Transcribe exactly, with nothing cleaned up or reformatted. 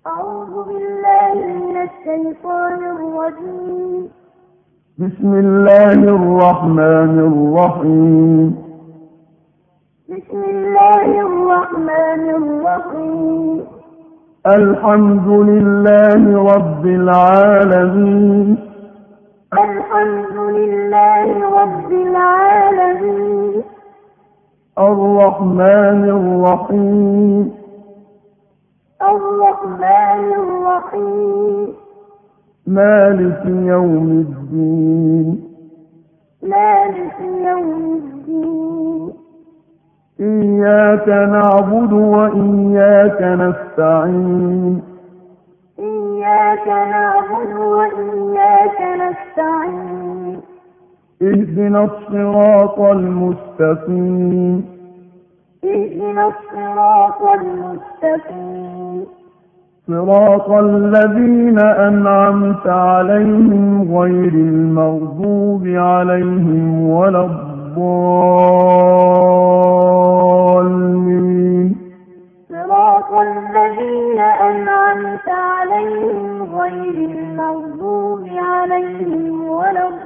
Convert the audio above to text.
أعوذ بالله من الشيطان الرجيم. بسم الله الرحمن الرحيم. بسم الله الرحمن الرحيم. الحمد لله رب العالمين. الحمد لله رب العالمين. الرحمن الرحيم. الرحمن الرحيم. مالك يوم الدين. مالك يوم الدين. إياك نعبد وإياك نستعين. إياك نعبد وإياك نستعين. اهدنا الصراط المستقيم. اهدنا الصراط المستقيم. صراط الذين أنعمت عليهم غير المغضوب عليهم ولا الضالين. صراط الذين أنعمت عليهم غير المغضوب عليهم ولا الضالين.